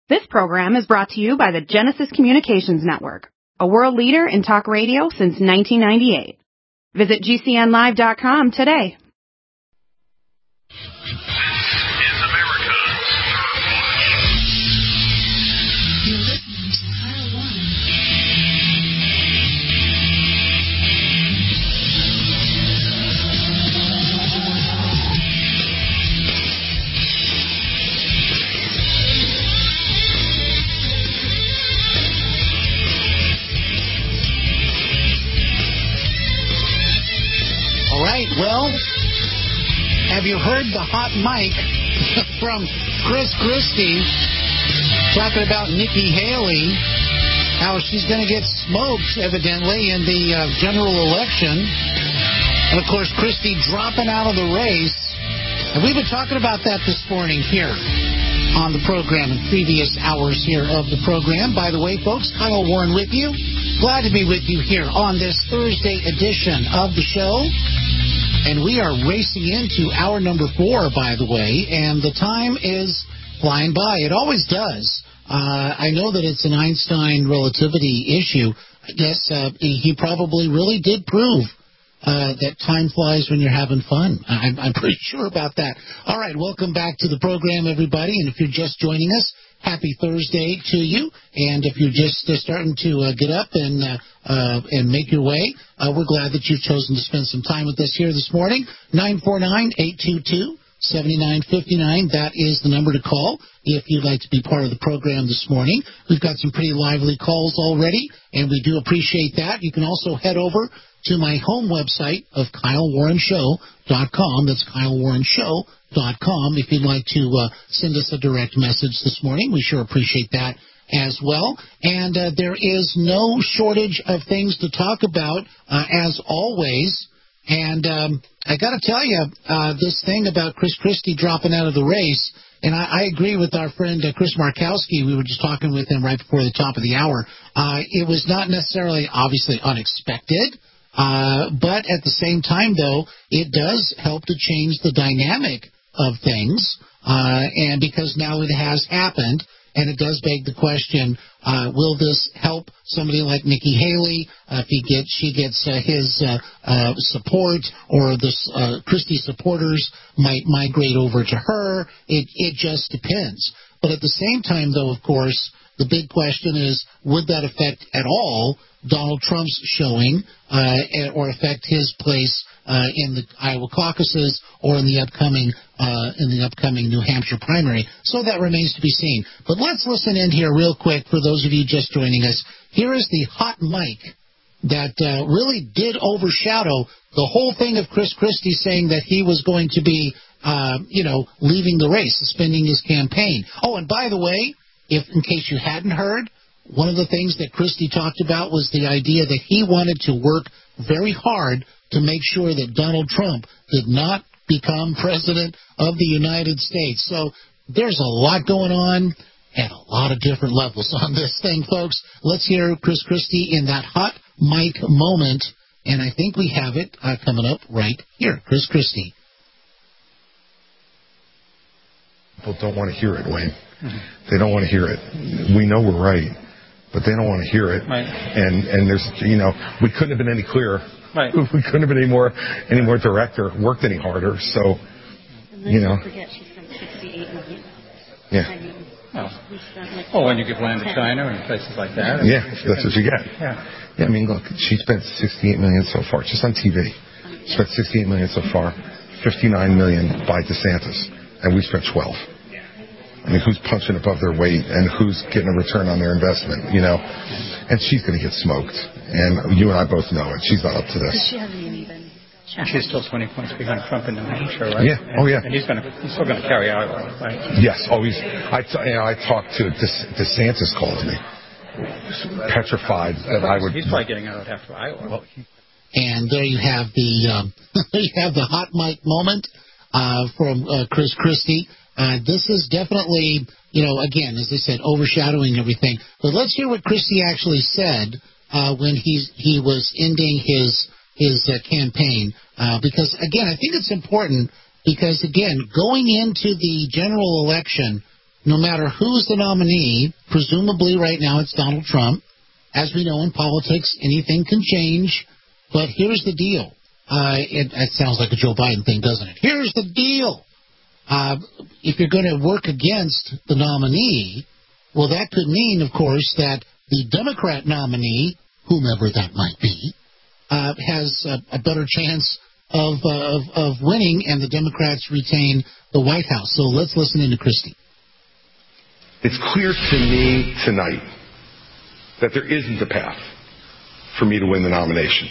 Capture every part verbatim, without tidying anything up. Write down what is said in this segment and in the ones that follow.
This program is brought to you by the Genesis Communications Network, a world leader in talk radio since nineteen ninety-eight. Visit G C N live dot com today. All right, well, have you heard the hot mic from Chris Christie talking about Nikki Haley, how she's going to get smoked, evidently, in the uh, general election. And, of course, Christie dropping out of the race. And we've been talking about that this morning here on the program in previous hours here of the program. By the way, folks, Kyle Warren with you. Glad to be with you here on this Thursday edition of the show. And we are racing into hour number four, by the way, and the time is flying by. It always does. Uh, I know that it's an Einstein relativity issue. I guess uh, he probably really did prove uh, that time flies when you're having fun. I'm, I'm pretty sure about that. All right, welcome back to the program, everybody. And if you're just joining us, happy Thursday to you. And if you're just uh, starting to uh, get up and uh, uh, and make your way, uh, we're glad that you've chosen to spend some time with us here this morning. nine four nine, eight two two, seven nine five nine. That is the number to call if you'd like to be part of the program this morning. We've got some pretty lively calls already, and we do appreciate that. You can also head over to my home website of Kyle Warren Show dot com. That's Kyle Warren Show dot com. If you'd like to uh, send us a direct message this morning, we sure appreciate that as well. And uh, there is no shortage of things to talk about, uh, as always. And um, I got to tell you, uh, this thing about Chris Christie dropping out of the race, and I, I agree with our friend uh, Chris Markowski. We were just talking with him right before the top of the hour. Uh, it was not necessarily, obviously, unexpected. Uh, but at the same time, though, it does help to change the dynamic of things, uh, and because now it has happened, and it does beg the question, uh, will this help somebody like Nikki Haley, uh, if he gets, she gets uh, his uh, uh, support, or the uh, Christie supporters might migrate over to her? It, it just depends. But at the same time, though, of course, the big question is, would that affect at all Donald Trump's showing, uh, or affect his place uh, in the Iowa caucuses or in the upcoming uh, in the upcoming New Hampshire primary? So that remains to be seen. But let's listen in here real quick for those of you just joining us. Here is the hot mic that uh, really did overshadow the whole thing of Chris Christie saying that he was going to be, uh, you know, leaving the race, suspending his campaign. Oh, and by the way, if in case you hadn't heard, one of the things that Christie talked about was the idea that he wanted to work very hard to make sure that Donald Trump did not become president of the United States. So there's a lot going on at a lot of different levels on this thing, folks. Let's hear Chris Christie in that hot mic moment, and I think we have it uh, coming up right here. Chris Christie. People don't want to hear it, Wayne. Mm-hmm. They don't want to hear it. We know we're right, but they don't want to hear it. Right. And and there's, you know, we couldn't have been any clearer. Right. We couldn't have been any more any more direct or worked any harder. So, you know. Don't forget, she spent sixty-eight million. Yeah. I mean, Oh. we spent like Well, when you give land to China and places like that. Yeah, that's what you get. Yeah. Yeah, I mean, look, she spent sixty-eight million so far, just on T V. She spent sixty-eight million so far, fifty-nine million by DeSantis, and we spent twelve. I mean, who's punching above their weight and who's getting a return on their investment, you know? And she's going to get smoked. And you and I both know it. She's not up to this. She hasn't even checked. She's still twenty points behind Trump in New Hampshire, right? Yeah. And, Oh, yeah. And he's going to, he's still going to carry Iowa, right? Yes. Always. I, t- you know, I talked to De- DeSantis called me, petrified that I would. He's probably getting out after Iowa. Well, he, And there you have the um, you have the hot mic moment uh, from uh, Chris Christie. Uh, this is definitely, you know, again, as I said, overshadowing everything. But let's hear what Christie actually said uh, when he's, he was ending his his uh, campaign. Uh, because, again, I think it's important because, again, going into the general election, no matter who's the nominee, presumably right now it's Donald Trump. As we know in politics, anything can change. But here's the deal. Uh, it, it sounds like a Joe Biden thing, doesn't it? Here's the deal. Uh, if you're going to work against the nominee, well, that could mean, of course, that the Democrat nominee, whomever that might be, uh, has a, a better chance of, uh, of of winning, and the Democrats retain the White House. So let's listen in to Christie. It's clear to me tonight that there isn't a path for me to win the nomination,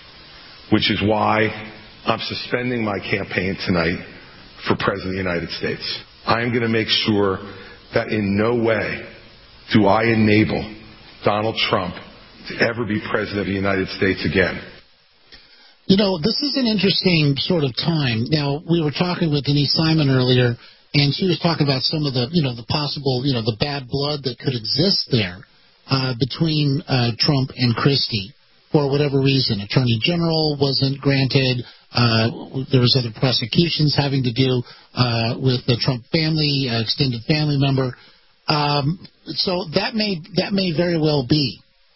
which is why I'm suspending my campaign tonight for President of the United States. I am going to make sure that in no way do I enable Donald Trump to ever be President of the United States again. You know, this is an interesting sort of time. Now, we were talking with Denise Simon earlier, and she was talking about some of the, you know, the possible, you know, the bad blood that could exist there uh, between uh, Trump and Christie for whatever reason. Attorney General wasn't granted. Uh, there was other prosecutions having to do uh, with the Trump family, uh, extended family member. Um, so that may that may very well be,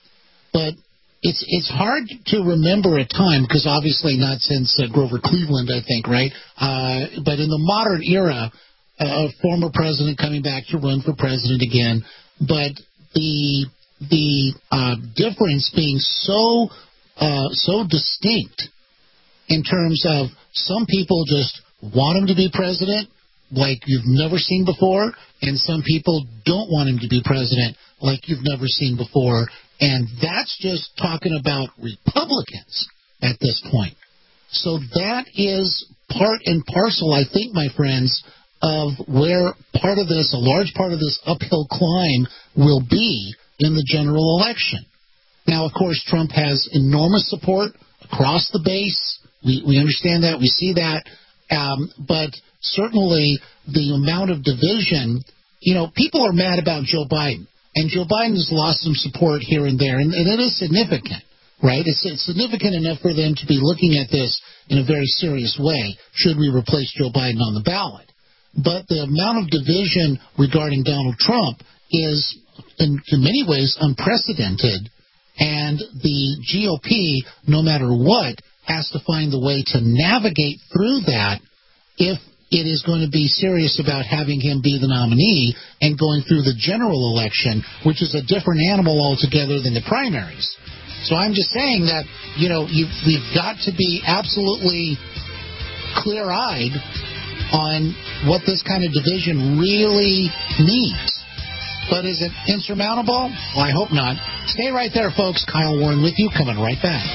but it's it's hard to remember a time, because obviously not since uh, Grover Cleveland, I think, right? Uh, but in the modern era, a former president coming back to run for president again, but the the uh, difference being so uh, so distinct. In terms of some people just want him to be president like you've never seen before, and some people don't want him to be president like you've never seen before. And that's just talking about Republicans at this point. So that is part and parcel, I think, my friends, of where part of this, a large part of this uphill climb will be in the general election. Now, of course, Trump has enormous support across the base. We, we understand that. We see that. Um, but certainly the amount of division, you know, people are mad about Joe Biden. And Joe Biden has lost some support here and there. And, and it is significant, right? It's, it's significant enough for them to be looking at this in a very serious way, should we replace Joe Biden on the ballot. But the amount of division regarding Donald Trump is, in, in many ways, unprecedented. And the G O P, no matter what, has to find the way to navigate through that if it is going to be serious about having him be the nominee and going through the general election, which is a different animal altogether than the primaries. So I'm just saying that, you know, you, we've got to be absolutely clear-eyed on what this kind of division really means. But is it insurmountable? Well, I hope not. Stay right there, folks. Kyle Warren with you, coming right back.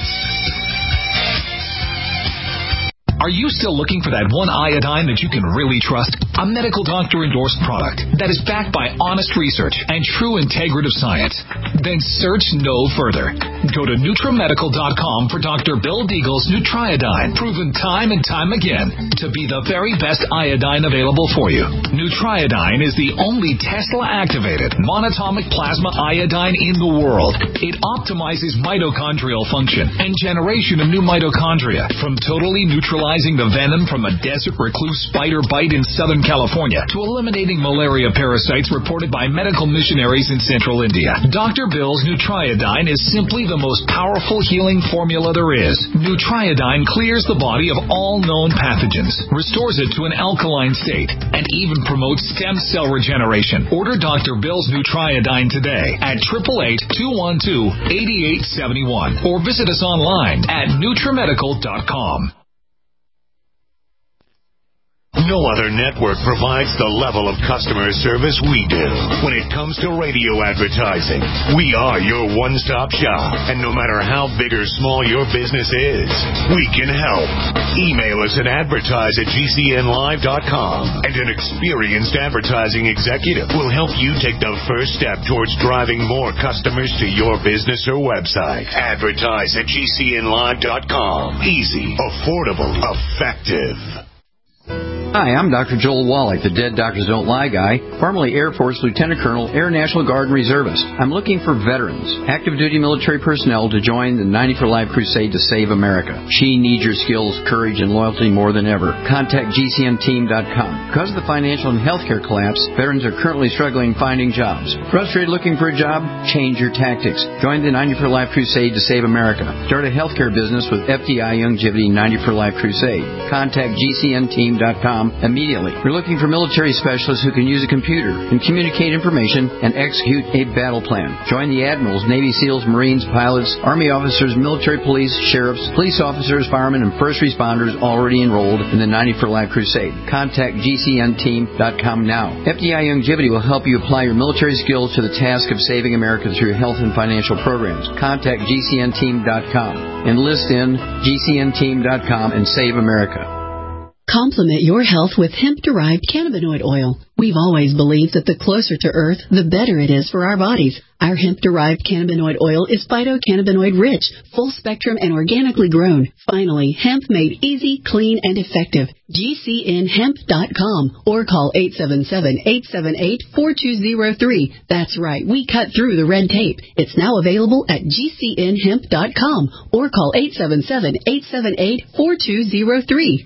Are you still looking for that one iodine that you can really trust? A medical doctor-endorsed product that is backed by honest research and true integrative science? Then search no further. Go to NutriMedical dot com for Doctor Bill Deagle's Nutriodine, proven time and time again to be the very best iodine available for you. Nutriodine is the only Tesla-activated monatomic plasma iodine in the world. It optimizes mitochondrial function and generation of new mitochondria from totally neutralizing the venom from a desert recluse spider bite in Southern California to eliminating malaria parasites reported by medical missionaries in central India. Doctor Bill's Nutriodine is simply the most powerful healing formula there is. Nutriodine clears the body of all known pathogens, restores it to an alkaline state, and even promotes stem cell regeneration. Order Doctor Bill's Nutriodine today at eight eight eight, two one two, eight eight seven one or visit us online at NutriMedical dot com. No other network provides the level of customer service we do. When it comes to radio advertising, we are your one-stop shop. And no matter how big or small your business is, we can help. Email us at advertise at G C N live dot com, and an experienced advertising executive will help you take the first step towards driving more customers to your business or website. Advertise at G C N live dot com. Easy, affordable, effective. Hi, I'm Doctor Joel Wallach, the Dead Doctors Don't Lie guy, formerly Air Force Lieutenant Colonel, Air National Guard and Reservist. I'm looking for veterans, active duty military personnel to join the ninety for Life crusade to save America. She needs your skills, courage, and loyalty more than ever. Contact G C N team dot com. Because of the financial and healthcare collapse, veterans are currently struggling finding jobs. Frustrated looking for a job? Change your tactics. Join the ninety for Life Crusade to save America. Start a healthcare business with F D I Youngevity ninety for Life Crusade. Contact G C N team dot com immediately. We're looking for military specialists who can use a computer and communicate information and execute a battle plan. Join the admirals, Navy SEALs, Marines, pilots, Army officers, military police, sheriffs, police officers, firemen, and first responders already enrolled in the ninety for Life Crusade. Contact G C N team dot com now. F D I Youngevity will help you apply your military skills to the task of saving America through health and financial programs. Contact G C N team dot com. Enlist in G C N team dot com and save America. Complement your health with hemp-derived cannabinoid oil. We've always believed that the closer to Earth, the better it is for our bodies. Our hemp-derived cannabinoid oil is phytocannabinoid-rich, full-spectrum, and organically grown. Finally, hemp made easy, clean, and effective. G C N hemp dot com or call eight seven seven, eight seven eight, four two zero three. That's right, we cut through the red tape. It's now available at G C N hemp dot com or call eight seven seven, eight seven eight, four two zero three.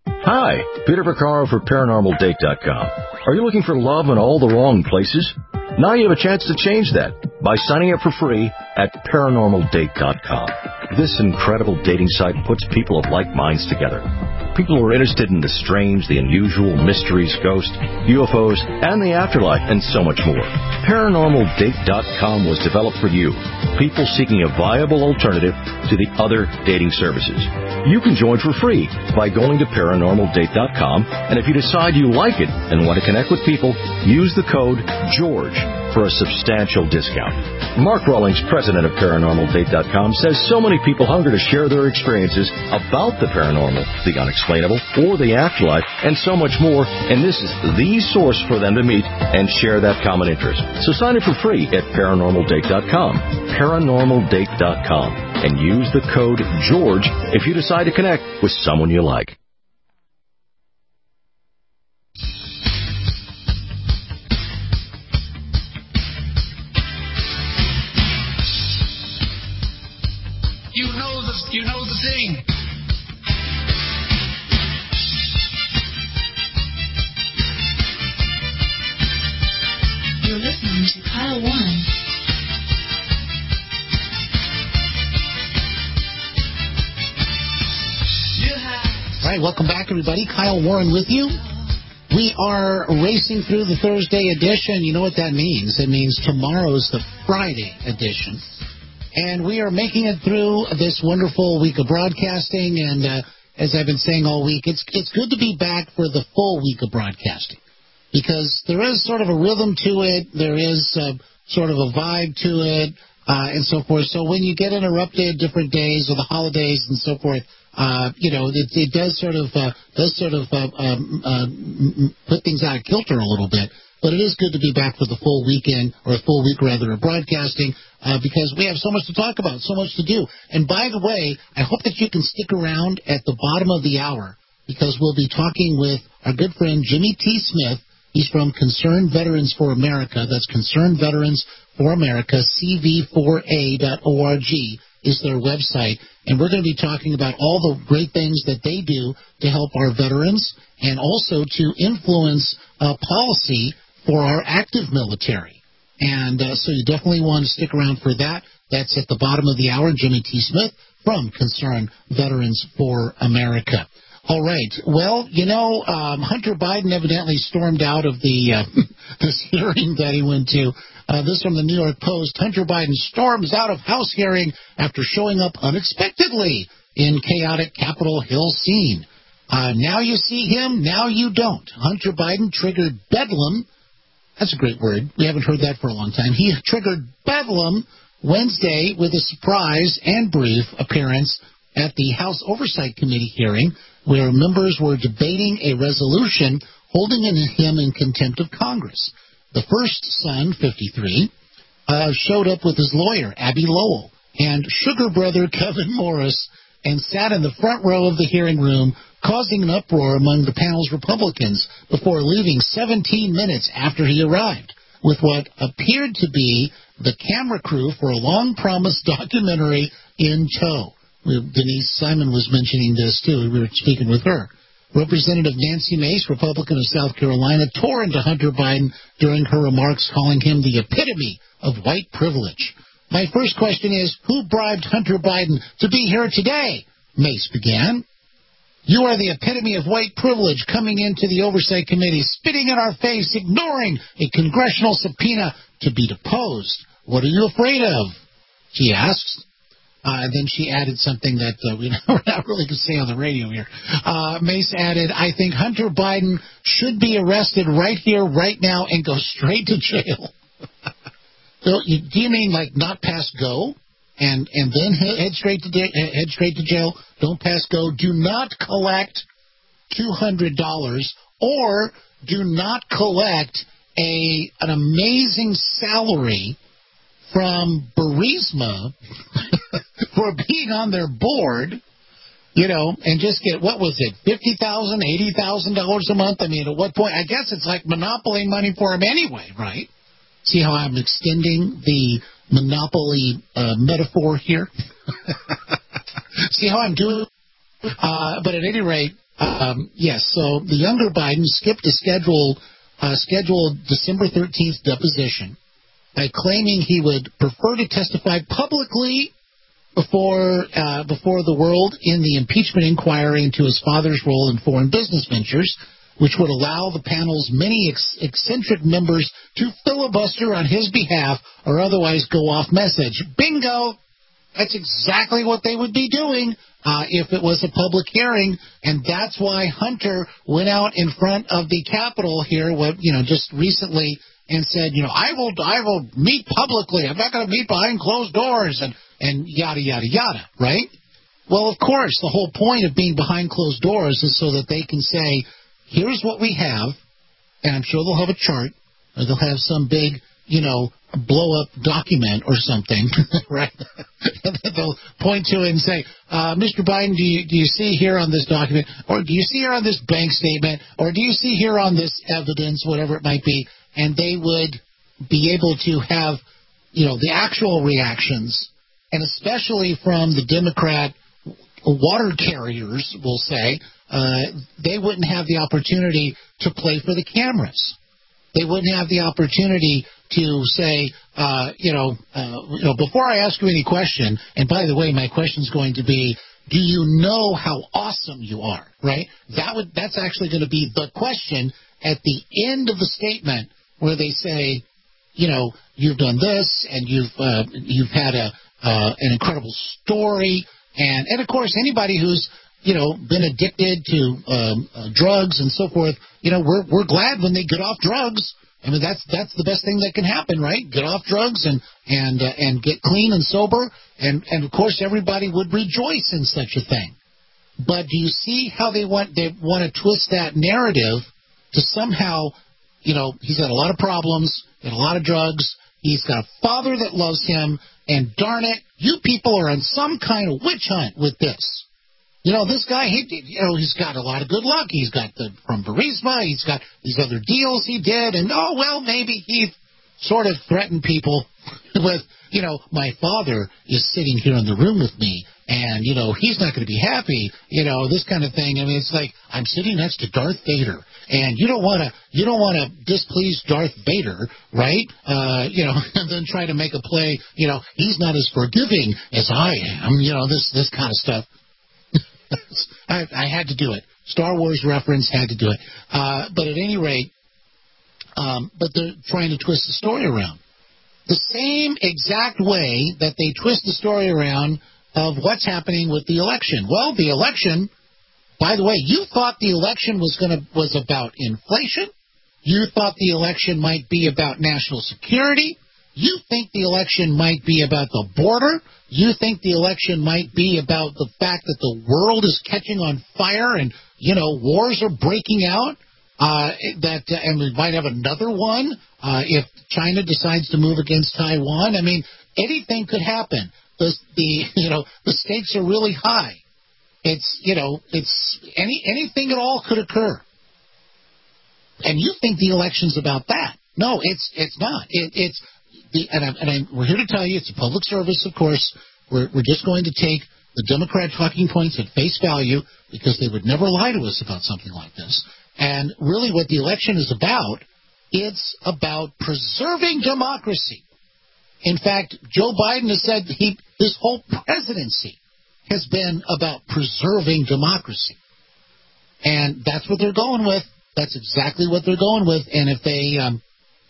Hi, Peter Vaccaro for Paranormal Date dot com. Are you looking for love in all the wrong places? Now you have a chance to change that by signing up for free at Paranormal Date dot com. This incredible dating site puts people of like minds together. People who are interested in the strange, the unusual, mysteries, ghosts, U F Os, and the afterlife, and so much more. Paranormal Date dot com was developed for you, people seeking a viable alternative to the other dating services. You can join for free by going to Paranormal Date dot com, and if you decide you like it and want to connect with people, use the code GEORGE for a substantial discount. Mark Rawlings, president of Paranormal Date dot com, says so many people hunger to share their experiences about the paranormal, the unexplainable, or the afterlife, and so much more, and this is the source for them to meet and share that common interest. So sign up for free at Paranormal Date dot com, Paranormal Date dot com, and use the code GEORGE if you decide to connect with someone you like. You know the, you know the thing. You're listening to Kyle Warren. All right, welcome back, everybody. Kyle Warren with you. We are racing through the Thursday edition. You know what that means? It means tomorrow's the Friday edition. And we are making it through this wonderful week of broadcasting. And uh, as I've been saying all week, it's it's good to be back for the full week of broadcasting. Because there is sort of a rhythm to it. There is uh, sort of a vibe to it, uh, and so forth. So when you get interrupted different days or the holidays and so forth, uh, you know, it, it does sort of uh, does sort of uh, um, uh, put things out of kilter a little bit. But it is good to be back for the full weekend, or a full week rather, of broadcasting, uh, because we have so much to talk about, so much to do. And by the way, I hope that you can stick around at the bottom of the hour, because we'll be talking with our good friend Jimmy T. Smith. He's from Concerned Veterans for America. That's Concerned Veterans for America, C V four A dot org is their website. And we're going to be talking about all the great things that they do to help our veterans and also to influence uh, policy for our active military. And uh, so you definitely want to stick around for that. That's at the bottom of the hour. Jimmy T. Smith from Concerned Veterans for America. All right. Well, you know, um, Hunter Biden evidently stormed out of the uh, this hearing that he went to. Uh, this from the New York Post. Hunter Biden storms out of House hearing after showing up unexpectedly in chaotic Capitol Hill scene. Uh, now you see him, now you don't. Hunter Biden triggered bedlam. That's a great word. We haven't heard that for a long time. He triggered bedlam Wednesday with a surprise and brief appearance at the House Oversight Committee hearing, where members were debating a resolution holding him in contempt of Congress. The first son, fifty-three, uh, showed up with his lawyer, Abby Lowell, and sugar brother Kevin Morris, and sat in the front row of the hearing room, causing an uproar among the panel's Republicans before leaving seventeen minutes after he arrived, with what appeared to be the camera crew for a long-promised documentary in tow. Denise Simon was mentioning this, too. We were speaking with her. Representative Nancy Mace, Republican of South Carolina, tore into Hunter Biden during her remarks, calling him the epitome of white privilege. My first question is, who bribed Hunter Biden to be here today? Mace began. You are the epitome of white privilege coming into the Oversight Committee, spitting in our face, ignoring a congressional subpoena to be deposed. What are you afraid of? She asked. Uh, and then she added something that uh, we, we're not really going to say on the radio here. Uh, Mace added, I think Hunter Biden should be arrested right here, right now, and go straight to jail. So, you, do you mean like not pass go and and then head straight to head straight to jail? Don't pass go. Do not collect two hundred dollars or do not collect a an amazing salary from Burisma for being on their board, you know, and just get, what was it, fifty thousand dollars, eighty thousand dollars a month? I mean, at what point? I guess it's like monopoly money for him anyway, right? See how I'm extending the monopoly uh, metaphor here? See how I'm doing? Uh, but at any rate, um, yes, so the younger Biden skipped a scheduled, uh, scheduled December thirteenth deposition by claiming he would prefer to testify publicly before uh, before the world in the impeachment inquiry into his father's role in foreign business ventures, which would allow the panel's many ex- eccentric members to filibuster on his behalf or otherwise go off message. Bingo! That's exactly what they would be doing uh, if it was a public hearing, and that's why Hunter went out in front of the Capitol here, what, you know, just recently, and said, you know, I will, I will meet publicly. I'm not going to meet behind closed doors, and and yada yada yada. Right? Well, of course, the whole point of being behind closed doors is so that they can say, here's what we have, and I'm sure they'll have a chart, or they'll have some big, you know, blow-up document or something, right? And then they'll point to it and say, uh, Mister Biden, do you, do you see here on this document, or do you see here on this bank statement, or do you see here on this evidence, whatever it might be, and they would be able to have, you know, the actual reactions, and especially from the Democrat water carriers, we'll say, uh, they wouldn't have the opportunity to play for the cameras. They wouldn't have the opportunity to say, uh, you know, uh, you know, before I ask you any question, and by the way, my question's going to be, do you know how awesome you are, right? That would that's actually going to be the question at the end of the statement where they say, you know, you've done this and you've uh, you've had a uh, an incredible story, and and of course anybody who's you know been addicted to um, uh, drugs and so forth, you know, we're we're glad when they get off drugs. I mean, that's that's the best thing that can happen, right? Get off drugs and and uh, and get clean and sober, and and of course everybody would rejoice in such a thing. But do you see how they want they want to twist that narrative to somehow, you know, he's had a lot of problems, had a lot of drugs, he's got a father that loves him, and darn it, you people are on some kind of witch hunt with this. You know, this guy, he, you know, he's got a lot of good luck. He's got the from Burisma. He's got these other deals he did. And, oh, well, maybe he sort of threatened people with, you know, my father is sitting here in the room with me, and, you know, he's not going to be happy, you know, this kind of thing. I mean, it's like I'm sitting next to Darth Vader, and you don't want to you don't want to displease Darth Vader, right? Uh, you know, and then try to make a play, you know, he's not as forgiving as I am, you know, this this kind of stuff. I, I had to do it. Star Wars reference, had to do it. Uh, but at any rate, um, but they're trying to twist the story around. The same exact way that they twist the story around of what's happening with the election. Well, the election, by the way, you thought the election was going to was about inflation. You thought the election might be about national security. You think the election might be about the border. You think the election might be about the fact that the world is catching on fire and, you know, wars are breaking out. Uh, that uh, and we might have another one uh, if China decides to move against Taiwan. I mean, anything could happen. The, the you know the stakes are really high. It's you know it's any anything at all could occur. And you think the election's about that? No, it's it's not. It, it's The, and, I, and I, we're here to tell you it's a public service, of course. We're, we're just going to take the Democrat talking points at face value because they would never lie to us about something like this. And really what the election is about, it's about preserving democracy. In fact, Joe Biden has said he, his whole presidency has been about preserving democracy. And that's what they're going with. That's exactly what they're going with. And if they um,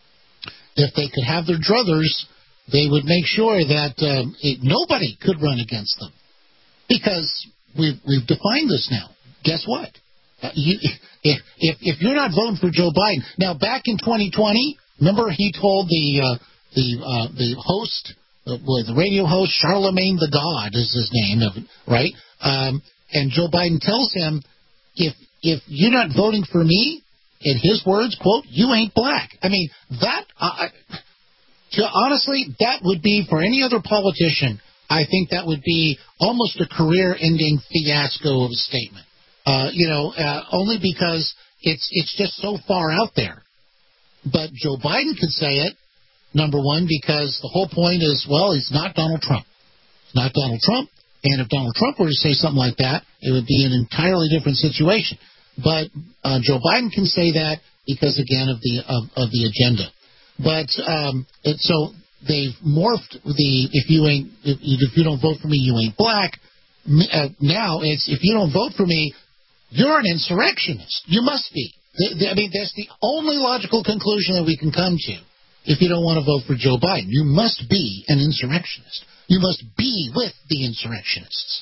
if they could have their druthers, they would make sure that um, it, nobody could run against them. Because we've, we've defined this now. Guess what? Uh, you, if, if if you're not voting for Joe Biden, now back in twenty twenty, remember he told the uh, the uh, the host, uh, well, the radio host, Charlemagne the God is his name, right? Um, and Joe Biden tells him, if if you're not voting for me, in his words, quote, you ain't black. I mean, that uh, honestly, that would be for any other politician. I think that would be almost a career-ending fiasco of a statement. Uh, you know, uh, only because it's it's just so far out there. But Joe Biden could say it, number one, because the whole point is, well, he's not Donald Trump. He's not Donald Trump. And if Donald Trump were to say something like that, it would be an entirely different situation. But uh, Joe Biden can say that because, again, of the of, of the agenda. But um, it, so they've morphed the if you ain't if, if you don't vote for me, you ain't black. Uh, now it's if you don't vote for me, you're an insurrectionist. You must be. The, the, I mean, that's the only logical conclusion that we can come to if you don't want to vote for Joe Biden. You must be an insurrectionist. You must be with the insurrectionists.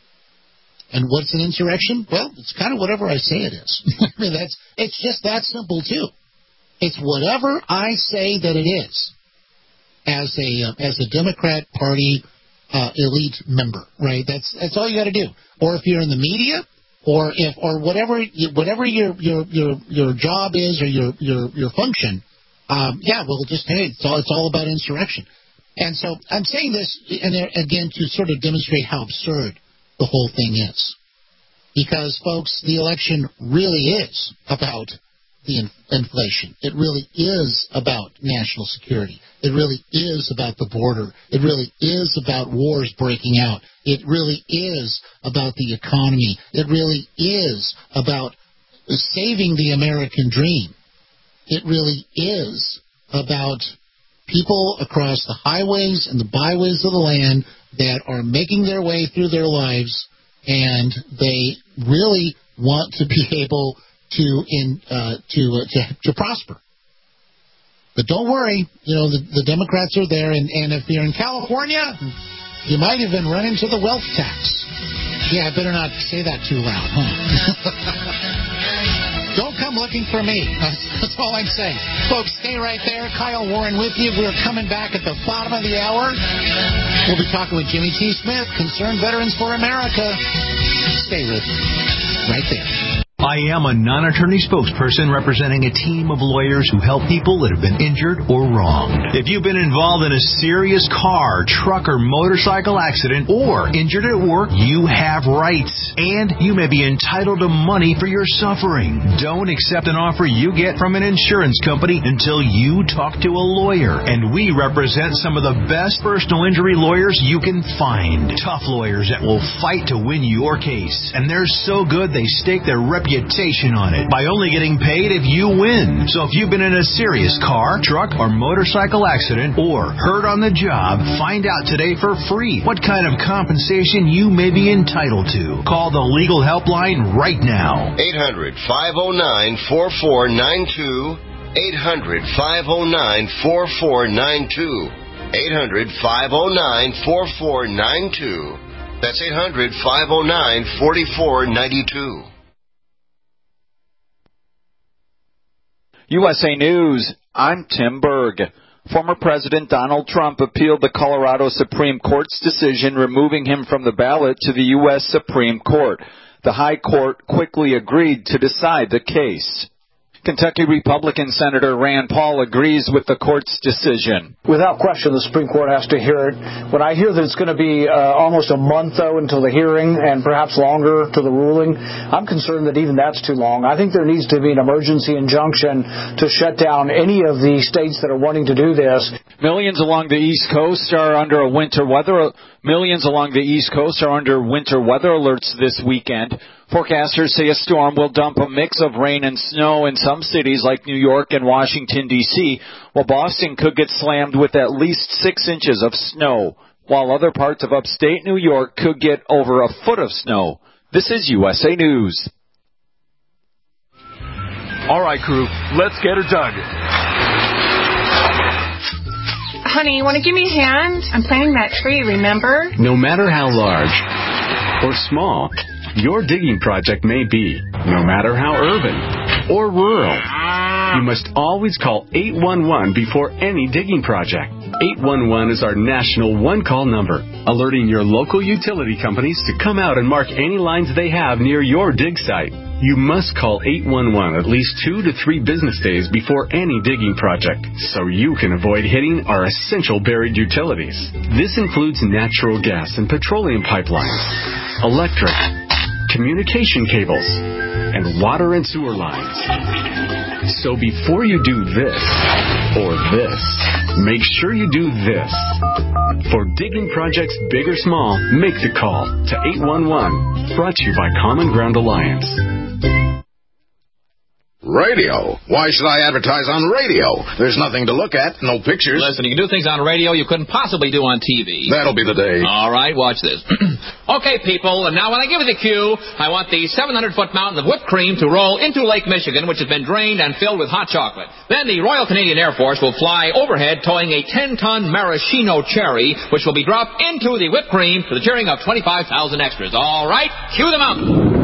And what's an insurrection? Well, it's kind of whatever I say it is. I mean, that's it's just that simple, too. It's whatever I say that it is as a uh, as a Democrat Party uh, elite member, right? That's that's all you got to do. Or if you're in the media, or if or whatever whatever your your your your job is or your your your function, um, yeah, well, just hey, it's all it's all about insurrection. And so I'm saying this and again to sort of demonstrate how absurd the whole thing is, because folks, the election really is about the in- inflation. It really is about national security. It really is about the border. It really is about wars breaking out. It really is about the economy. It really is about saving the American dream. It really is about people across the highways and the byways of the land that are making their way through their lives, and they really want to be able to in uh, to, uh, to to prosper. But don't worry, you know, the, the Democrats are there, and, and if you're in California, you might even run into the wealth tax. Yeah, I better not say that too loud, huh? Don't come looking for me. That's, that's all I'm saying. Folks, stay right there. Kyle Warren with you. We're coming back at the bottom of the hour. We'll be talking with Jimmy T. Smith, Concerned Veterans for America. Stay with me. Right there. I am a non-attorney spokesperson representing a team of lawyers who help people that have been injured or wronged. If you've been involved in a serious car, truck, or motorcycle accident or injured at work, you have rights, and you may be entitled to money for your suffering. Don't accept an offer you get from an insurance company until you talk to a lawyer, and we represent some of the best personal injury lawyers you can find. Tough lawyers that will fight to win your case, and they're so good they stake their reputation on it by only getting paid if you win. So if you've been in a serious car, truck, or motorcycle accident or hurt on the job, find out today for free what kind of compensation you may be entitled to. Call the legal helpline right now. eight hundred, five oh nine, four four nine two. eight hundred, five oh nine, four four nine two. eight hundred, five oh nine, four four nine two. That's eight hundred, five oh nine, four four nine two. U S A News, I'm Tim Berg. Former President Donald Trump appealed the Colorado Supreme Court's decision removing him from the ballot to the U S Supreme Court. The High Court quickly agreed to decide the case. Kentucky Republican Senator Rand Paul agrees with the court's decision. Without question, the Supreme Court has to hear it. When I hear that it's going to be uh, almost a month, though, until the hearing and perhaps longer to the ruling, I'm concerned that even that's too long. I think there needs to be an emergency injunction to shut down any of the states that are wanting to do this. Millions along the East Coast are under a winter weather. Millions along the East Coast are under winter weather alerts this weekend. Forecasters say a storm will dump a mix of rain and snow in some cities like New York and Washington, D C, while Boston could get slammed with at least six inches of snow, while other parts of upstate New York could get over a foot of snow. This is U S A News. All right, crew, let's get her dug. Honey, you want to give me a hand? I'm planting that tree, remember? No matter how large or small your digging project may be, no matter how urban or rural, you must always call eight one one before any digging project. eight one one is our national one-call number, alerting your local utility companies to come out and mark any lines they have near your dig site. You must call eight one one at least two to three business days before any digging project, so you can avoid hitting our essential buried utilities. This includes natural gas and petroleum pipelines, electric, communication cables, and water and sewer lines. So before you do this or this, make sure you do this. For digging projects big or small, make the call to eight one one. Brought to you by Common Ground Alliance. Radio. Why should I advertise on radio? There's nothing to look at, no pictures. Listen, you can do things on radio you couldn't possibly do on T V. That'll be the day. All right, watch this. Okay, people, and now when I give you the cue, I want the seven hundred foot mountain of whipped cream to roll into Lake Michigan, which has been drained and filled with hot chocolate. Then the Royal Canadian Air Force will fly overhead towing a ten ton maraschino cherry, which will be dropped into the whipped cream to the cheering of twenty-five thousand extras. All right, cue the mountain.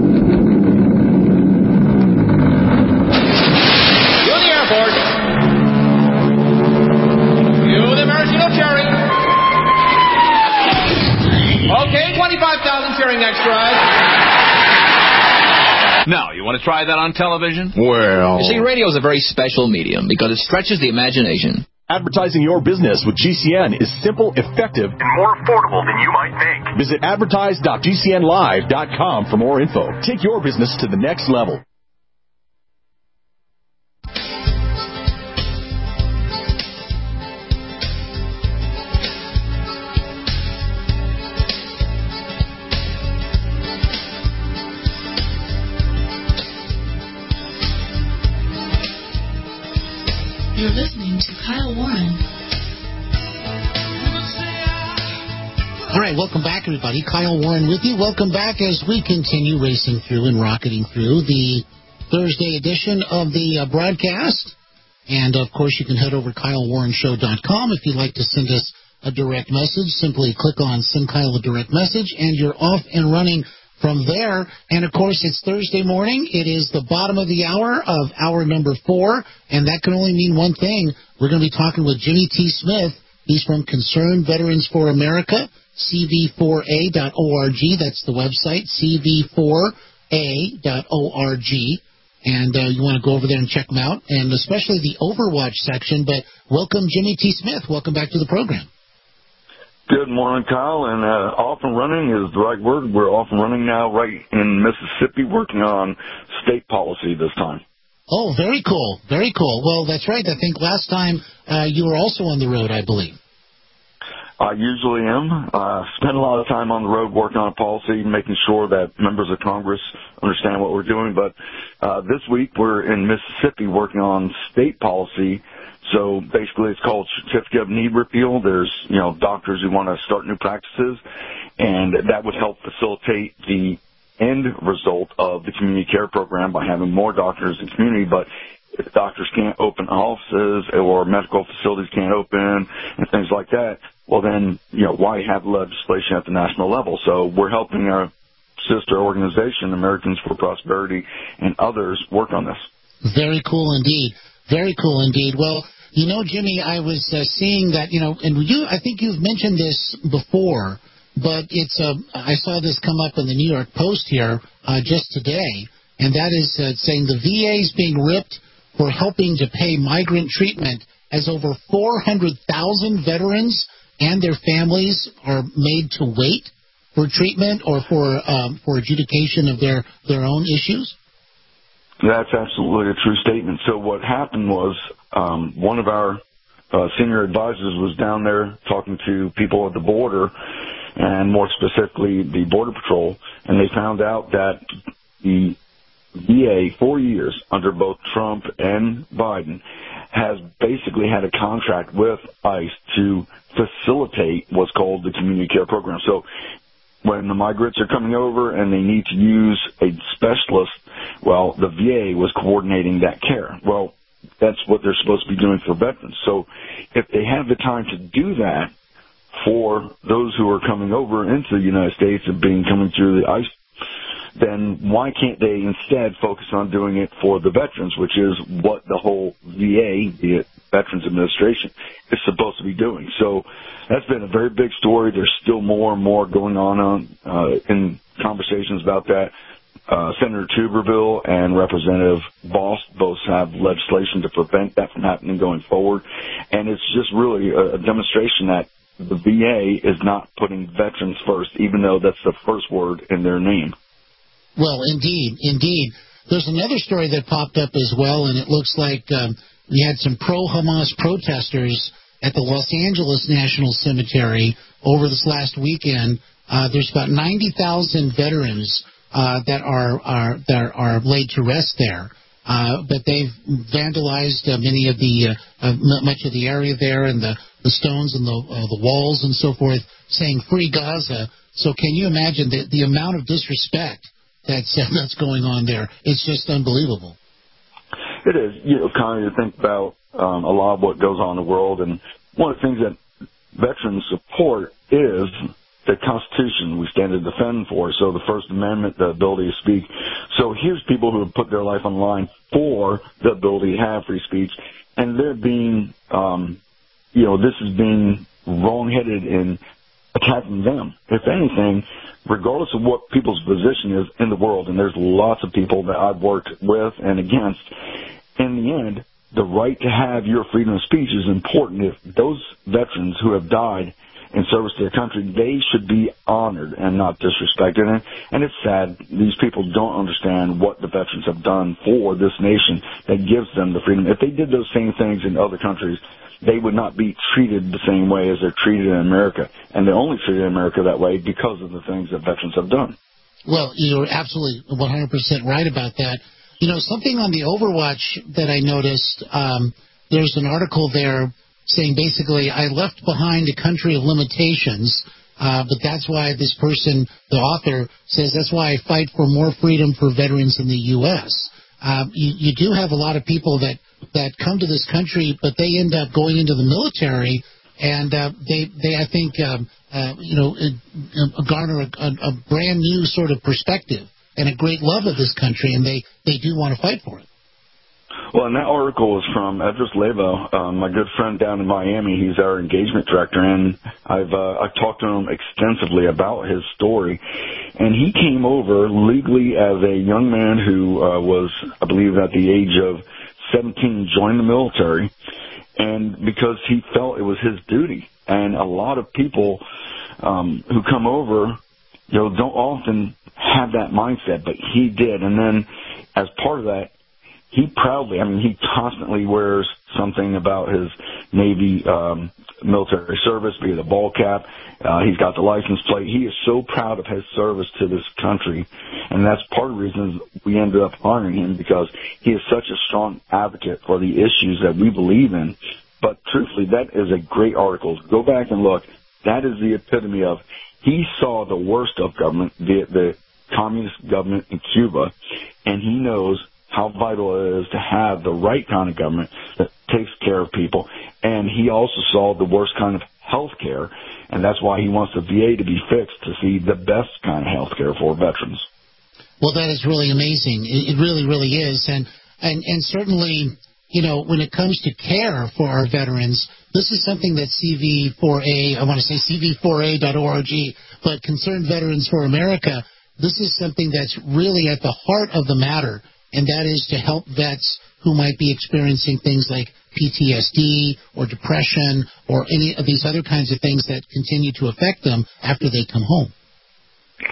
Okay, twenty-five thousand cheering extras. Now, you want to try that on television? Well... You see, radio is a very special medium because it stretches the imagination. Advertising your business with G C N is simple, effective, and more affordable than you might think. Visit advertise dot G C N live dot com for more info. Take your business to the next level. You're listening to Kyle Warren. All right, welcome back, everybody. Kyle Warren with you. Welcome back as we continue racing through and rocketing through the Thursday edition of the uh, broadcast. And, of course, you can head over to Kyle Warren Show dot com if you'd like to send us a direct message. Simply click on Send Kyle a Direct Message, and you're off and running from there. And, of course, it's Thursday morning. It is the bottom of the hour of hour number four, and that can only mean one thing. We're going to be talking with Jimmy T. Smith. He's from Concerned Veterans for America, C V four A dot org. That's the website, C V four A dot org. And uh, you want to go over there and check them out, and especially the Overwatch section. But welcome, Jimmy T. Smith. Welcome back to the program. Good morning, Kyle, and uh, off and running is the right word. We're off and running now right in Mississippi working on state policy this time. Oh, very cool, very cool. Well, that's right. I think last time uh, you were also on the road, I believe. I usually am. I uh, spend a lot of time on the road working on policy, making sure that members of Congress understand what we're doing. But uh, this week we're in Mississippi working on state policy. So basically it's called Certificate of Need Repeal. There's, you know, doctors who want to start new practices, and that would help facilitate the end result of the community care program by having more doctors in the community. But if doctors can't open offices or medical facilities can't open and things like that, well then, you know, why have legislation at the national level? So we're helping our sister organization, Americans for Prosperity, and others work on this. Very cool indeed. Very cool indeed. Well, you know, Jimmy, I was uh, seeing that, you know, and you, I think you've mentioned this before, but it's, uh, I saw this come up in the New York Post here uh, just today, and that is uh, saying the V A is being ripped for helping to pay migrant treatment, as over four hundred thousand veterans and their families are made to wait for treatment or for um, for adjudication of their, their own issues. That's absolutely a true statement. So what happened was um, one of our uh, senior advisors was down there talking to people at the border, and more specifically the Border Patrol, and they found out that the V A, for years, under both Trump and Biden, has basically had a contract with ICE to facilitate what's called the community care program. So when the migrants are coming over and they need to use a specialist, well, the V A was coordinating that care. Well, that's what they're supposed to be doing for veterans. So if they have the time to do that for those who are coming over into the United States and being coming through the ICE, then why can't they instead focus on doing it for the veterans, which is what the whole V A, the Veterans Administration, is supposed to be doing? So that's been a very big story. There's still more and more going on uh, in conversations about that. Uh, Senator Tuberville and Representative Boss both have legislation to prevent that from happening going forward. And it's just really a, a demonstration that the V A is not putting veterans first, even though that's the first word in their name. Well, indeed, indeed. There's another story that popped up as well, and it looks like um, we had some pro-Hamas protesters at the Los Angeles National Cemetery over this last weekend. Uh, there's about ninety thousand veterans uh, that are, are that are laid to rest there, uh, but they've vandalized uh, many of the uh, uh, much of the area there, and the, the stones and the uh, the walls and so forth, saying "Free Gaza." So, can you imagine the the amount of disrespect that's uh, that's going on there? It's just unbelievable. It is. You know, kind of to think about um, a lot of what goes on in the world, and one of the things that veterans support is the Constitution we stand to defend for. So the First Amendment, the ability to speak. So here's people who have put their life on the line for the ability to have free speech, and they're being, um, you know, this is being wrong-headed in attacking them. If anything, regardless of what people's position is in the world, and there's lots of people that I've worked with and against, in the end, the right to have your freedom of speech is important. If those veterans who have died in service to their country, they should be honored and not disrespected. And, and it's sad. These people don't understand what the veterans have done for this nation that gives them the freedom. If they did those same things in other countries, they would not be treated the same way as they're treated in America. And they're only treated in America that way because of the things that veterans have done. Well, you're absolutely one hundred percent right about that. You know, something on the Overwatch that I noticed, um, there's an article there saying basically, I left behind a country of limitations, uh, but that's why this person, the author, says that's why I fight for more freedom for veterans in the U S Um, you, you do have a lot of people that, that come to this country, but they end up going into the military, and uh, they, they, I think, um, uh, you know, uh, garner a, a, a brand new sort of perspective and a great love of this country, and they, they do want to fight for it. Well, and that article is from Edris Levo, um, my good friend down in Miami. He's our engagement director, and I've uh, I've talked to him extensively about his story. And he came over legally as a young man who uh, was, I believe, at the age of seventeen, joined the military, and because he felt it was his duty. And a lot of people um, who come over, you know, don't often have that mindset, but he did. And then as part of that, he proudly, I mean, he constantly wears something about his Navy um, military service, be it a ball cap. Uh, he's got the license plate. He is so proud of his service to this country, and that's part of the reason we ended up honoring him, because he is such a strong advocate for the issues that we believe in. But truthfully, that is a great article. Go back and look. That is the epitome of, he saw the worst of government, the, the communist government in Cuba, and he knows how vital it is to have the right kind of government that takes care of people. And he also saw the worst kind of health care, and that's why he wants the V A to be fixed to see the best kind of health care for veterans. Well, that is really amazing. It, it really, really is. And, and, and certainly, you know, when it comes to care for our veterans, this is something that C V four A, I want to say C V four A dot org, but Concerned Veterans for America, this is something that's really at the heart of the matter, and that is to help vets who might be experiencing things like P T S D or depression or any of these other kinds of things that continue to affect them after they come home.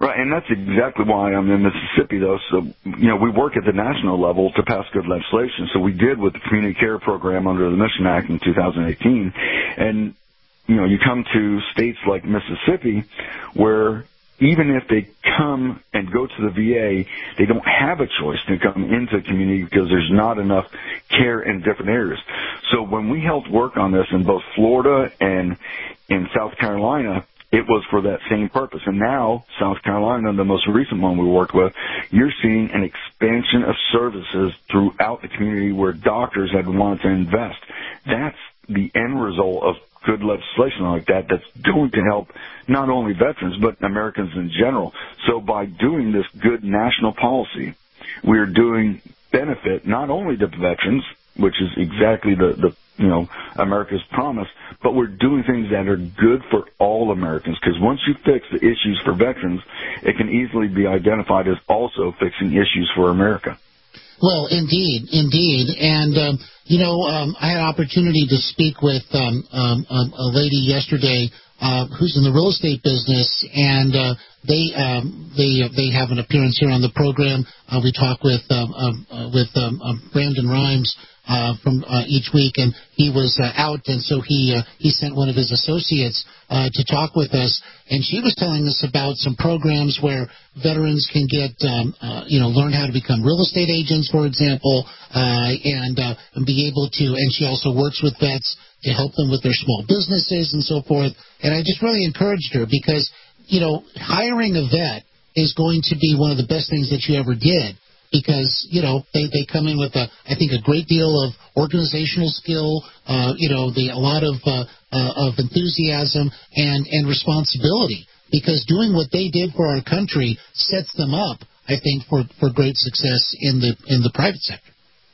Right, and that's exactly why I'm in Mississippi, though. So, you know, we work at the national level to pass good legislation. So we did with the Community Care Program under the Mission Act in two thousand eighteen. And, you know, you come to states like Mississippi where even if they come and go to the V A, they don't have a choice to come into the community because there's not enough care in different areas. So when we helped work on this in both Florida and in South Carolina, it was for that same purpose. And now, South Carolina, the most recent one we worked with, you're seeing an expansion of services throughout the community where doctors had wanted to invest. That's the end result of good legislation like that that's going to help not only veterans but Americans in general. So by doing this good national policy, we're doing benefit not only to veterans, which is exactly the, the you know, America's promise, but we're doing things that are good for all Americans, because once you fix the issues for veterans, it can easily be identified as also fixing issues for America. Well, indeed, indeed. And, um, you know, um, I had an opportunity to speak with um, um, a lady yesterday uh, who's in the real estate business, and uh, they um, they they have an appearance here on the program. Uh, we talk with um, uh, with um, uh, Brandon Rhymes uh, from uh, each week, and he was uh, out, and so he uh, he sent one of his associates uh, to talk with us, and she was telling us about some programs where veterans can get um, uh, you know learn how to become real estate agents, for example, uh, and uh, and be able to. And she also works with vets to help them with their small businesses and so forth. And I just really encouraged her because you know hiring a vet is going to be one of the best things that you ever did. Because, you know, they, they come in with, a, I think, a great deal of organizational skill, uh, you know, the, a lot of uh, uh, of enthusiasm and, and responsibility. Because doing what they did for our country sets them up, I think, for, for great success in the in the private sector.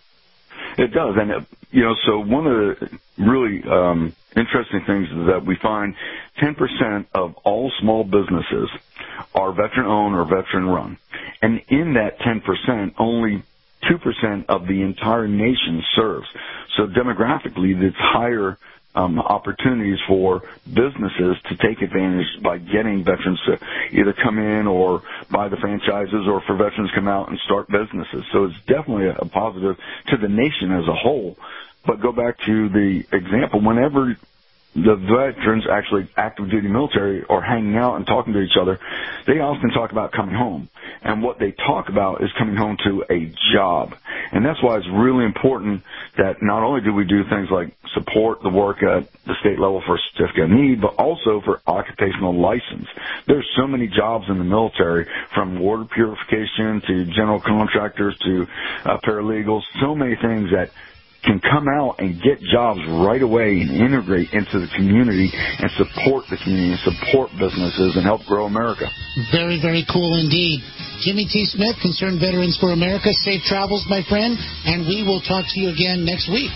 It does. And, uh, you know, so one of the really um, interesting things is that we find ten percent of all small businesses are veteran-owned or veteran-run. And in that ten percent, only two percent of the entire nation serves. So demographically, it's higher um, opportunities for businesses to take advantage by getting veterans to either come in or buy the franchises, or for veterans to come out and start businesses. So it's definitely a positive to the nation as a whole. But go back to the example, whenever the veterans, actually active duty military, are hanging out and talking to each other, they often talk about coming home. And what they talk about is coming home to a job. And that's why it's really important that not only do we do things like support the work at the state level for certificate of need, but also for occupational license. There's so many jobs in the military, from water purification to general contractors to uh, paralegals, so many things that can come out and get jobs right away and integrate into the community and support the community and support businesses and help grow America. Very, very cool indeed. Jimmy T. Smith, Concerned Veterans for America. Safe travels, my friend, and we will talk to you again next week.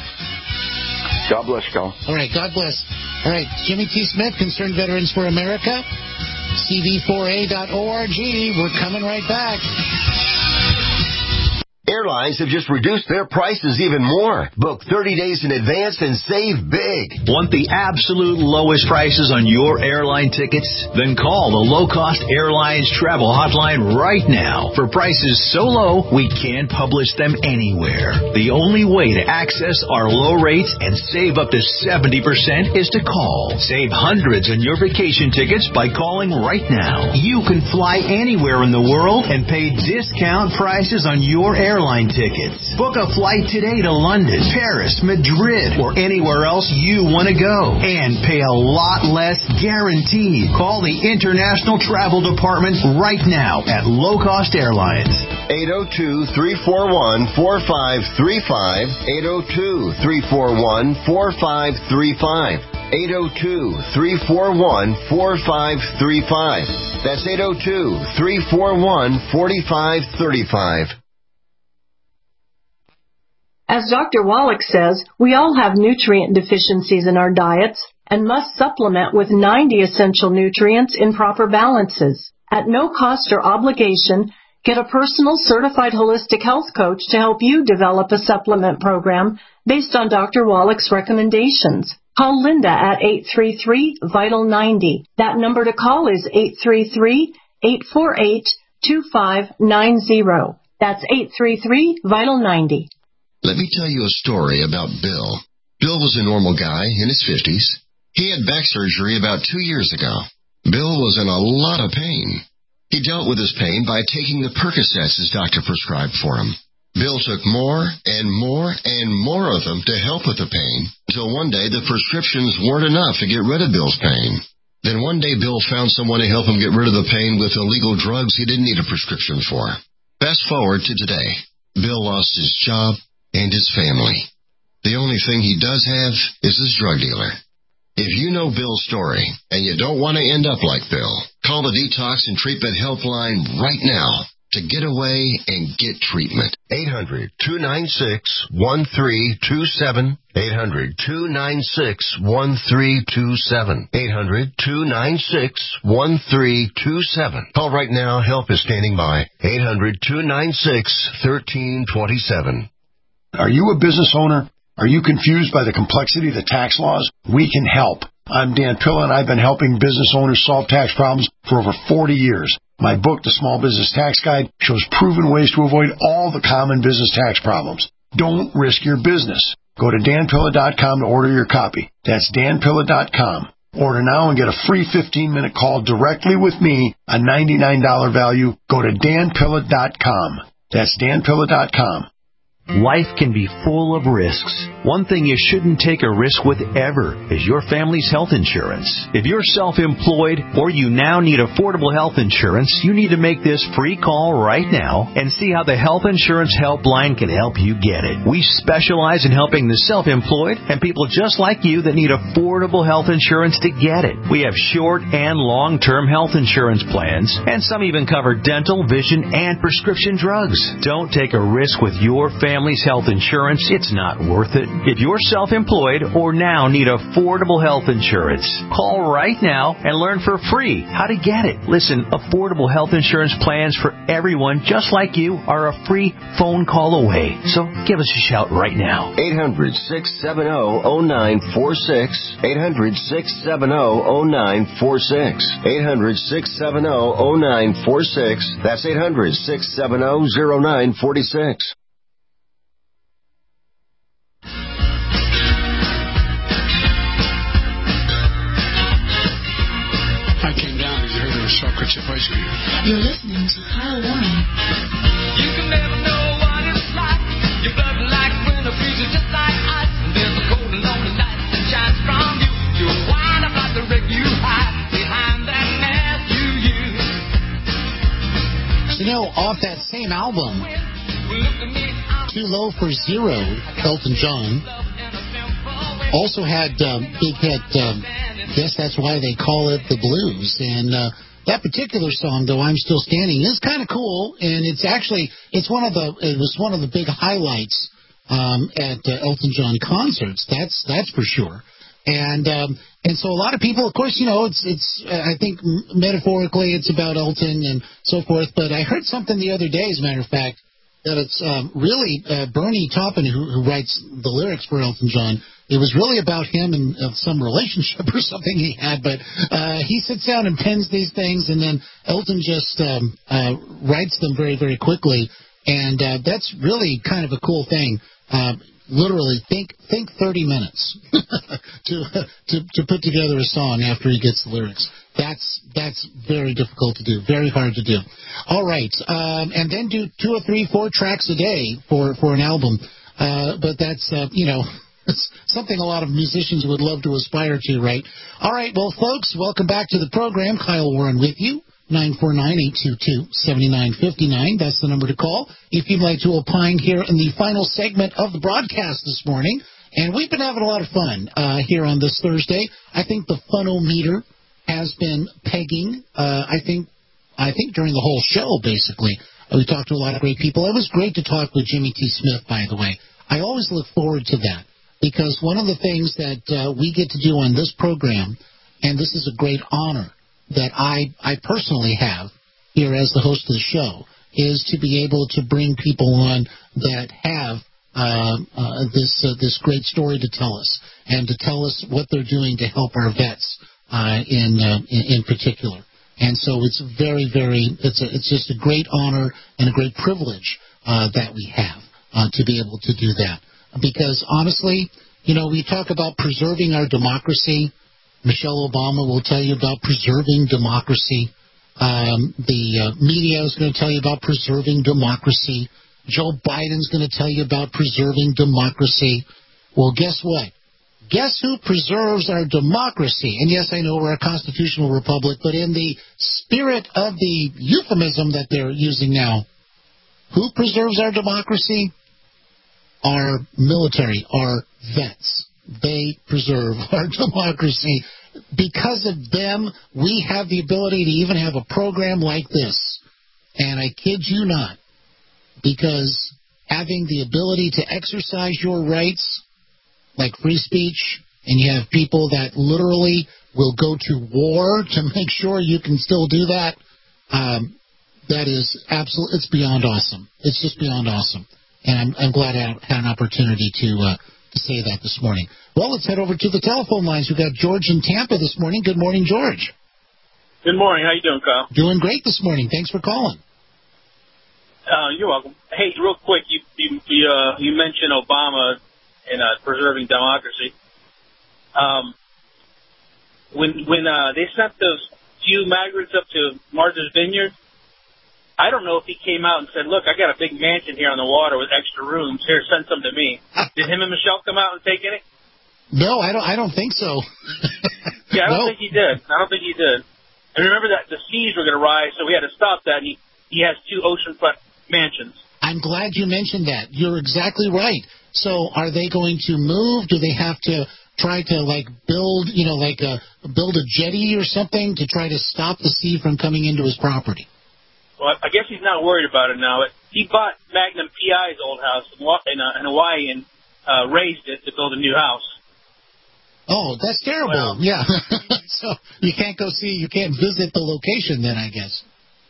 God bless you, Colin. All right, God bless. All right, Jimmy T. Smith, Concerned Veterans for America, C V four A dot org. We're coming right back. Airlines have just reduced their prices even more. Book thirty days in advance and save big. Want the absolute lowest prices on your airline tickets? Then call the Low Cost Airlines Travel Hotline right now. For prices so low, we can't publish them anywhere. The only way to access our low rates and save up to seventy percent is to call. Save hundreds on your vacation tickets by calling right now. You can fly anywhere in the world and pay discount prices on your airline Airline tickets. Book a flight today to London, Paris, Madrid, or anywhere else you want to go, and pay a lot less guaranteed. Call the International Travel Department right now at Low Cost Airlines. eight oh two, three four one, four five three five, eight oh two, three four one, four five three five, eight oh two, three four one, four five three five. That's eight oh two, three four one, four five three five. As Doctor Wallach says, we all have nutrient deficiencies in our diets and must supplement with ninety essential nutrients in proper balances. At no cost or obligation, get a personal certified holistic health coach to help you develop a supplement program based on Doctor Wallach's recommendations. Call Linda at eight three three, VITAL ninety. That number to call is eight three three, eight four eight, two five nine zero. That's eight three three, VITAL ninety. Let me tell you a story about Bill. Bill was a normal guy in his fifties. He had back surgery about two years ago. Bill was in a lot of pain. He dealt with his pain by taking the Percocets his doctor prescribed for him. Bill took more and more and more of them to help with the pain, until one day the prescriptions weren't enough to get rid of Bill's pain. Then one day Bill found someone to help him get rid of the pain with illegal drugs he didn't need a prescription for. Fast forward to today. Bill lost his job and his family. The only thing he does have is his drug dealer. If you know Bill's story and you don't want to end up like Bill, call the Detox and Treatment Helpline right now to get away and get treatment. eight hundred, two nine six, one three two seven. eight hundred, two nine six, one three two seven. eight hundred, two nine six, one three two seven. Call right now. Help is standing by. eight hundred, two nine six, one three two seven. Are you a business owner? Are you confused by the complexity of the tax laws? We can help. I'm Dan Pilla, and I've been helping business owners solve tax problems for over forty years. My book, The Small Business Tax Guide, shows proven ways to avoid all the common business tax problems. Don't risk your business. Go to dan pilla dot com to order your copy. That's dan pilla dot com. Order now and get a free fifteen-minute call directly with me, a ninety-nine dollars value. Go to dan pilla dot com. That's dan pilla dot com. Life can be full of risks. One thing you shouldn't take a risk with ever is your family's health insurance. If you're self-employed or you now need affordable health insurance, you need to make this free call right now and see how the Health Insurance Helpline can help you get it. We specialize in helping the self-employed and people just like you that need affordable health insurance to get it. We have short and long-term health insurance plans, and some even cover dental, vision, and prescription drugs. Don't take a risk with your family. Family's health insurance, it's not worth it. If you're self-employed or now need affordable health insurance, call right now and learn for free how to get it. Listen, affordable health insurance plans for everyone just like you are a free phone call away. So give us a shout right now. eight hundred, six seven zero, zero nine four six. eight hundred, six seven zero, zero nine four six. eight hundred, six seven zero, zero nine four six. That's eight hundred, six seven zero, zero nine four six. Chocolate chip ice cream. You're listening to Kyle Warren. You can never know what it's like. Your blood like when the freezer just like ice. And there's a cold and lonely light that shines from you. You'll wind up like the wreck you hide behind that mask you use. You know, off that same album, Too Low for Zero, Elton John also had um, big hit. Um, guess that's why they call it the blues. And uh, that particular song, though, I'm Still Standing, is kind of cool, and it's actually it's one of the it was one of the big highlights um, at uh, Elton John concerts. That's that's for sure. And um, and so a lot of people, of course, you know, it's it's uh, I think metaphorically it's about Elton and so forth. But I heard something the other day, as a matter of fact, that it's um, really uh, Bernie Taupin who, who writes the lyrics for Elton John. It was really about him and uh, some relationship or something he had, but uh, he sits down and pens these things, and then Elton just um, uh, writes them very, very quickly, and uh, that's really kind of a cool thing. Uh, literally, think think thirty minutes to, to to put together a song after he gets the lyrics. That's that's very difficult to do, very hard to do. All right, um, and then do two or three, four tracks a day for, for an album, uh, but that's, uh, you know... It's something a lot of musicians would love to aspire to, right? All right, well, folks, welcome back to the program. Kyle Warren with you, nine four nine, eight two two, seven nine five nine. That's the number to call if you'd like to opine here in the final segment of the broadcast this morning. And we've been having a lot of fun uh, here on this Thursday. I think the funometer has been pegging, uh, I think, I think during the whole show, basically. We talked to a lot of great people. It was great to talk with Jimmy T. Smith, by the way. I always look forward to that. Because one of the things that uh, we get to do on this program, and this is a great honor that I, I personally have here as the host of the show, is to be able to bring people on that have uh, uh, this uh, this great story to tell us, and to tell us what they're doing to help our vets uh, in, uh, in in particular. And so it's very, very, it's a, it's just a great honor and a great privilege uh, that we have uh, to be able to do that. Because honestly, you know, we talk about preserving our democracy. Michelle Obama will tell you about preserving democracy. Um, the uh, media is going to tell you about preserving democracy. Joe Biden's going to tell you about preserving democracy. Well, guess what? Guess who preserves our democracy? And yes, I know we're a constitutional republic, but in the spirit of the euphemism that they're using now, who preserves our democracy? Our military, our vets. They preserve our democracy. Because of them, we have the ability to even have a program like this. And I kid you not, because having the ability to exercise your rights, like free speech, and you have people that literally will go to war to make sure you can still do that, um, that is absolutely, it's beyond awesome. It's just beyond awesome. And I'm, I'm glad I had an opportunity to uh, to say that this morning. Well, let's head over to the telephone lines. We've got George in Tampa this morning. Good morning, George. Good morning. How you doing, Kyle? Doing great this morning. Thanks for calling. Uh, you're welcome. Hey, real quick, you you you, uh, you mentioned Obama and uh, preserving democracy. Um, when when uh, they sent those few migrants up to Martha's Vineyard, I don't know if he came out and said, "Look, I got a big mansion here on the water with extra rooms. Here, send some to me." Did him and Michelle come out and take any? No, I don't. I don't think so. Yeah, I don't no. think he did. I don't think he did. And remember that the seas were going to rise, so we had to stop that. And he he has two oceanfront mansions. I'm glad you mentioned that. You're exactly right. So, are they going to move? Do they have to try to like build, you know, like a build a jetty or something to try to stop the sea from coming into his property? Well, I guess he's not worried about it now. He bought Magnum P I's old house in, uh, in Hawaii and uh, raised it to build a new house. Oh, that's terrible. Well, yeah. So you can't go see, you can't visit the location then, I guess.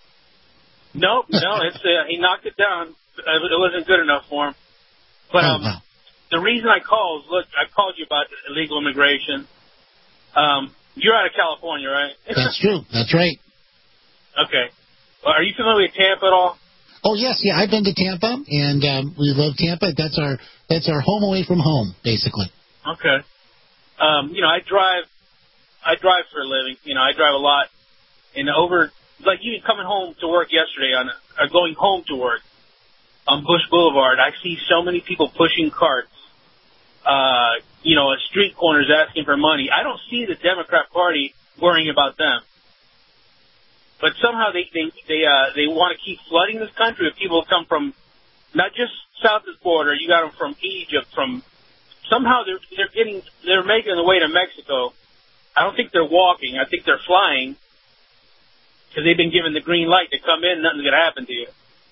No, no, it's uh, he knocked it down. It wasn't good enough for him. But um, oh, wow. The reason I called, look, I called you about illegal immigration. Um, you're out of California, right? That's true. That's right. Okay. Well, are you familiar with Tampa at all? Oh yes, yeah, I've been to Tampa, and um, we love Tampa. That's our that's our home away from home, basically. Okay. Um, you know, I drive, I drive for a living. You know, I drive a lot, and over like you coming home to work yesterday on or going home to work on Bush Boulevard, I see so many people pushing carts. Uh, you know, at street corners asking for money. I don't see the Democrat Party worrying about them. But somehow they they they uh, they want to keep flooding this country with people who come from not just south of the border. You got them from Egypt. From somehow they're they're getting they're making their way to Mexico. I don't think they're walking. I think they're flying because they've been given the green light to come in. Nothing's gonna happen to you.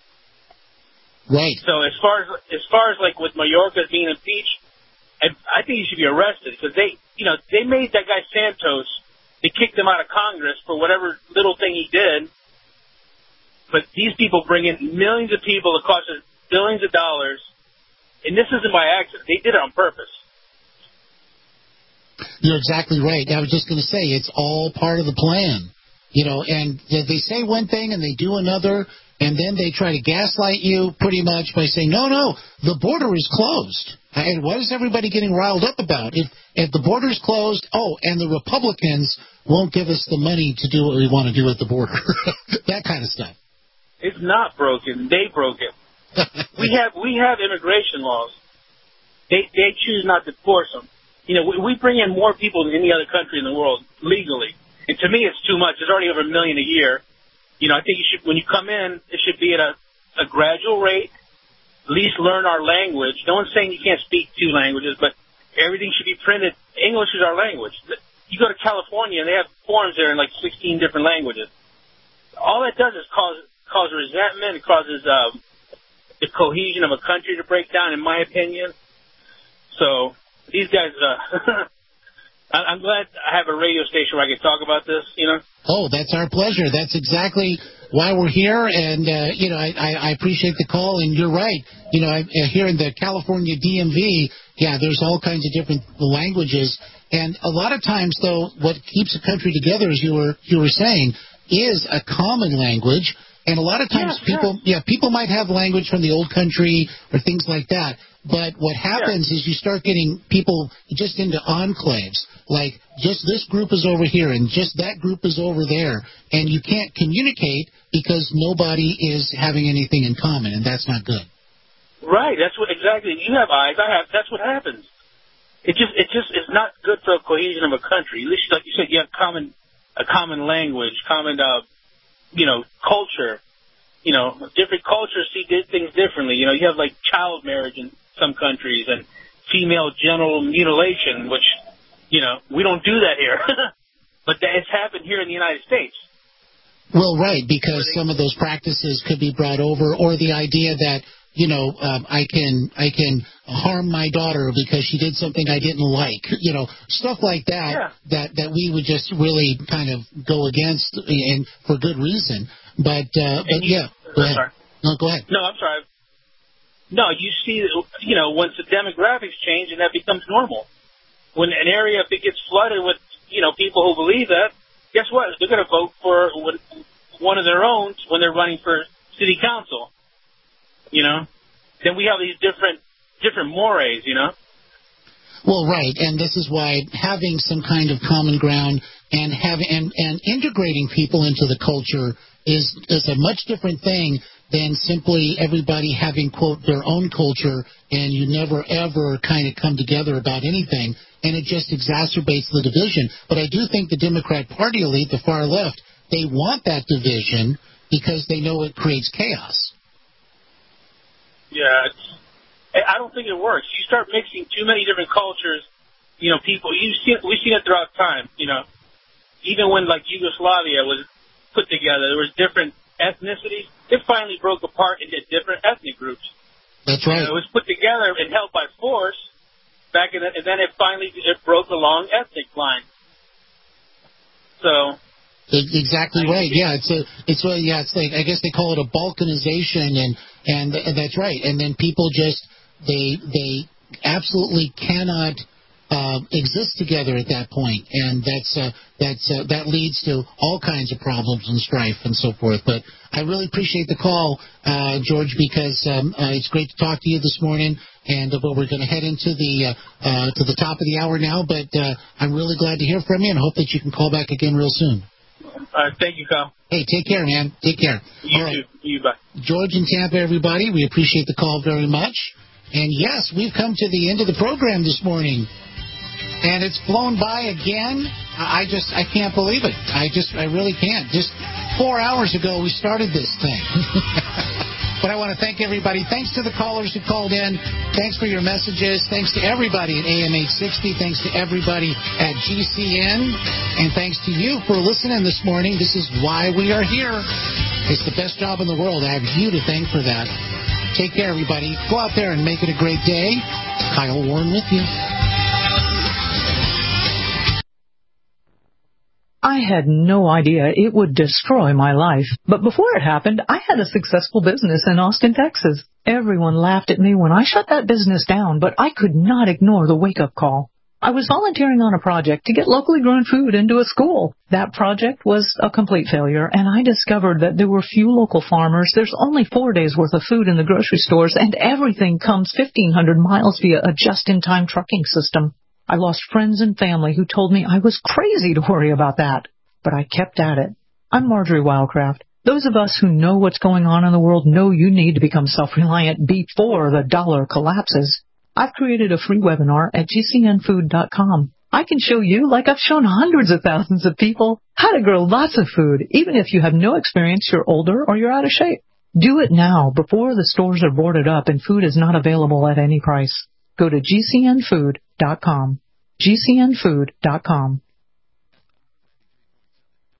Right. So as far as as far as like with Mayorkas being impeached, I, I think he should be arrested because they you know they made that guy Santos. They kicked him out of Congress for whatever little thing he did. But these people bring in millions of people. It costs us billions of dollars. And this isn't by accident. They did it on purpose. You're exactly right. I was just going to say, it's all part of the plan. You know, and they say one thing and they do another, and then they try to gaslight you pretty much by saying, no, no, the border is closed. And what is everybody getting riled up about? If if the border's closed, oh, and the Republicans won't give us the money to do what we want to do at the border. That kind of stuff. It's not broken. They broke it. we have we have immigration laws. They they choose not to enforce them. You know, we, we bring in more people than any other country in the world legally. And to me, it's too much. It's already over a million a year. You know, I think you should, when you come in, it should be at a, a gradual rate. At least learn our language. No one's saying you can't speak two languages, but everything should be printed. English is our language. You go to California, and they have forms there in like sixteen different languages. All that does is cause cause resentment. It causes um, the cohesion of a country to break down, in my opinion. So these guys, uh, I'm glad I have a radio station where I can talk about this, you know. Oh, that's our pleasure. That's exactly why we're here, and, uh, you know, I, I, I appreciate the call, and you're right. You know, I, here in the California D M V, yeah, there's all kinds of different languages, and a lot of times, though, what keeps a country together, as you were you were saying, is a common language. And a lot of times yeah, people, yeah. yeah, people might have language from the old country or things like that. But what happens yeah. is you start getting people just into enclaves, like just this group is over here and just that group is over there. And you can't communicate because nobody is having anything in common, and that's not good. Right. That's what exactly. You have eyes. I have. That's what happens. It just, it just, it's not good for the cohesion of a country. At least, like you said, you have common, a common language, common, uh, you know, culture. You know, different cultures see things differently. You know, you have like child marriage in some countries and female genital mutilation, which, you know, we don't do that here. But that has happened here in the United States. Well, right, because some of those practices could be brought over, or the idea that, you know, um, I can I can harm my daughter because she did something I didn't like, you know, stuff like that, yeah. that, that we would just really kind of go against, and for good reason. But, uh, but you, yeah, go ahead. Sorry. No, go ahead. No, I'm sorry. No, you see, you know, once the demographics change, and that becomes normal. When an area gets flooded with, you know, people who believe that, guess what? They're going to vote for one of their own when they're running for city council. You know, then we have these different different mores, you know. Well, right, and this is why having some kind of common ground and having and, and integrating people into the culture is is a much different thing than simply everybody having, quote, their own culture, and you never ever kind of come together about anything, and it just exacerbates the division. But I do think the Democrat Party elite, the far left, they want that division because they know it creates chaos. Yeah, it's, I don't think it works. You start mixing too many different cultures, you know, people, you've seen, we've seen it throughout time, you know. Even when, like, Yugoslavia was put together, there was different ethnicities. It finally broke apart into different ethnic groups. That's right. You know, it was put together and held by force back in the, and then it finally it broke along ethnic lines. So... Exactly right. Yeah, it's a, it's well, yeah, it's like, I guess they call it a balkanization, and, and and that's right. And then people just they they absolutely cannot uh, exist together at that point, and that's uh, that's uh, that leads to all kinds of problems and strife and so forth. But I really appreciate the call, uh, George, because um, uh, it's great to talk to you this morning. And uh, well, we're going to head into the uh, uh, to the top of the hour now. But uh, I'm really glad to hear from you, and I hope that you can call back again real soon. All right, thank you, Kyle. Hey, take care, man. Take care. You All right. too. You bye. George in Tampa, everybody. We appreciate the call very much. And yes, we've come to the end of the program this morning. And it's flown by again. I just, I can't believe it. I just, I really can't. Just four hours ago, we started this thing. But I want to thank everybody. Thanks to the callers who called in. Thanks for your messages. Thanks to everybody at A M eight sixty. Thanks to everybody at G C N. And thanks to you for listening this morning. This is why we are here. It's the best job in the world. I have you to thank for that. Take care, everybody. Go out there and make it a great day. Kyle Warren with you. I had no idea it would destroy my life. But before it happened, I had a successful business in Austin, Texas. Everyone laughed at me when I shut that business down, but I could not ignore the wake-up call. I was volunteering on a project to get locally grown food into a school. That project was a complete failure, and I discovered that there were few local farmers. There's only four days' worth of food in the grocery stores, and everything comes fifteen hundred miles via a just-in-time trucking system. I lost friends and family who told me I was crazy to worry about that. But I kept at it. I'm Marjorie Wildcraft. Those of us who know what's going on in the world know you need to become self-reliant before the dollar collapses. I've created a free webinar at G C N food dot com. I can show you, like I've shown hundreds of thousands of people, how to grow lots of food, even if you have no experience, you're older, or you're out of shape. Do it now, before the stores are boarded up and food is not available at any price. Go to G C N food dot com. G C N food dot com.